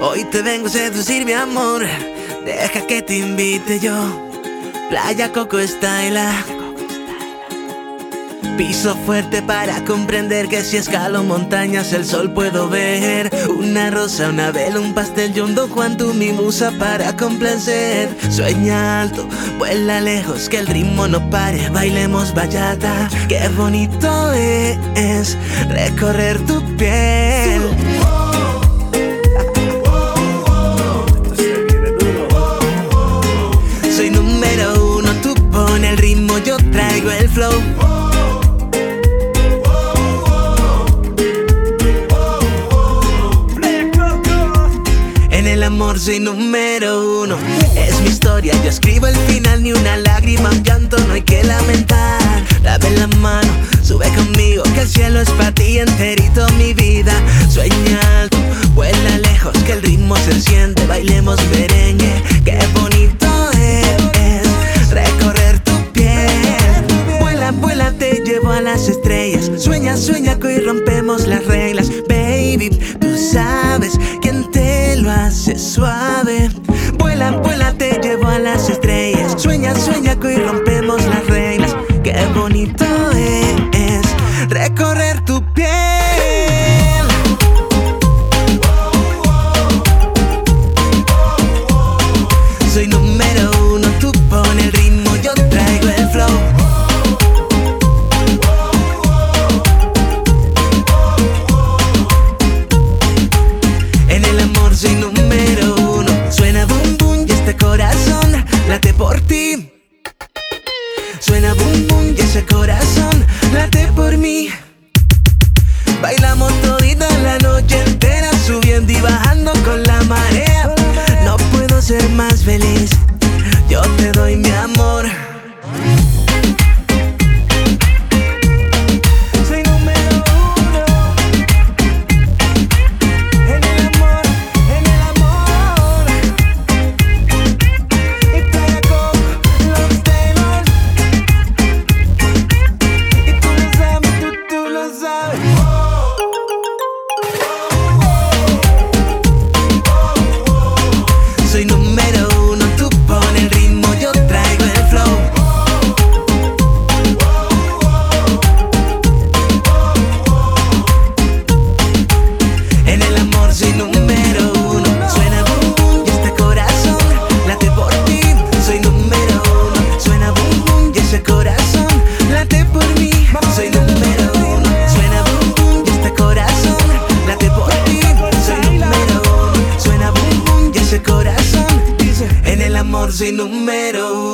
Hoy te vengo a seducir, mi amor. Deja que te invite yo. Playa Coco Style. Piso fuerte para comprender que si escalo montañas el sol puedo ver. Una rosa, una vela, un pastel y un Don Juan, tú mi musa para complacer. Sueña alto, vuela lejos, que el ritmo no pare, bailemos bachata. Qué bonito es recorrer tu piel. Soy número uno, tú pon el ritmo, yo traigo el flow. El amor soy número uno, es mi historia, yo escribo el final. Ni una lágrima, un llanto, no hay que lamentar. Dame la mano, sube conmigo, que el cielo es para ti enterito, mi vida. Sueña alto, vuela lejos, que el ritmo se siente, bailemos merengue. Qué bonito es recorrer tu piel. Vuela, vuela, te llevo a las estrellas. Sueña, sueña que hoy rompemos las reglas. Baby, tú sabes quién te lo hace suave. Vuela, vuela, te llevo a las estrellas. Sueña, sueña que hoy rompemos las reglas. Qué bonito es recorrer tu piel. Soy número uno, tú pon el ritmo, yo traigo el flow. En el amor soy número uno. Suena boom boom y este corazón late por ti. Suena boom boom y ese corazón late por mí. Bailamos todita la noche entera, subiendo y bajando con la marea. No puedo ser más feliz, yo te doy mi amor. Soy número uno. En el amor, en el amor. Y Playa Coco, los temas. Y tú lo sabes, tú lo sabes. Soy número uno, tú pon el ritmo, yo traigo el flow. En el amor soy número uno. Suena boom boom y este corazón late por ti. Soy número uno. Suena boom boom y ese corazón late por mí. Soy número uno. Suena boom boom y este corazón late por ti. Soy número uno. Suena boom boom y ese corazón dice: en el amor soy número uno.